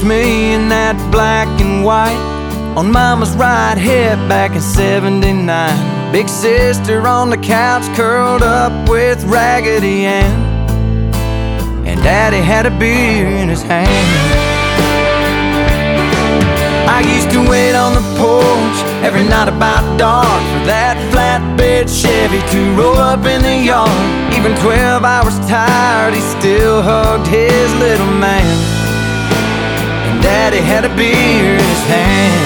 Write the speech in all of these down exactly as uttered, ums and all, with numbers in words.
with me in that black and white on Mama's right hip back in seventy-nine. Big sister on the couch curled up with Raggedy Ann, and Daddy had a beer in his hand. I used to wait on the porch every night about dark for that flatbed Chevy to roll up in the yard. Even twelve hours tired, he still hugged his little man, and Daddy had a beer in his hand.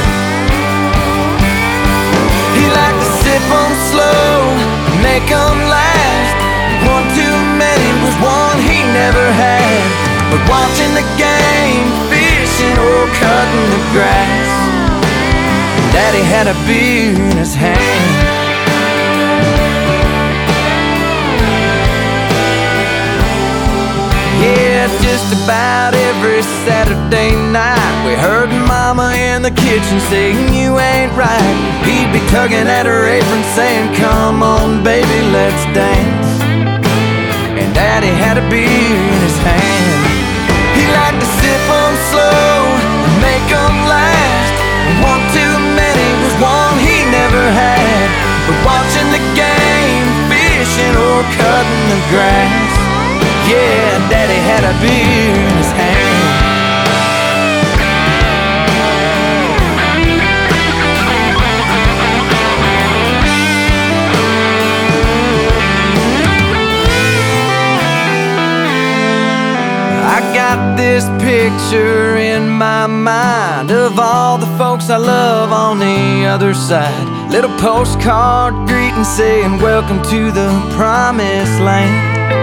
He liked to sip 'em slow, make 'em last. One too many was one he never had. But watching the game, fishing or cutting the grass, Daddy had a beer in his hand. Yeah, just about every Saturday night we heard Mama in the kitchen saying, "You ain't right." He'd be tugging at her apron saying, "Come on, baby, let's dance." And Daddy had a beer in his hand. He liked to sip 'em slow and make 'em last. One too many was one he never had. But watching the game, fishing or cutting the grass, yeah, Daddy had a beer in his hand. I got this picture in my mind of all the folks I love on the other side. Little postcard greeting saying, "Welcome to the promised land."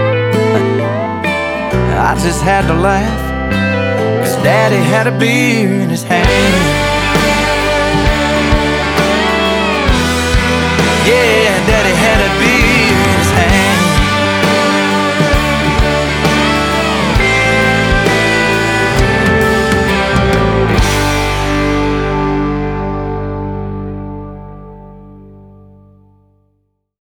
I just had to laugh, 'cause Daddy had a beer in his hand. Yeah,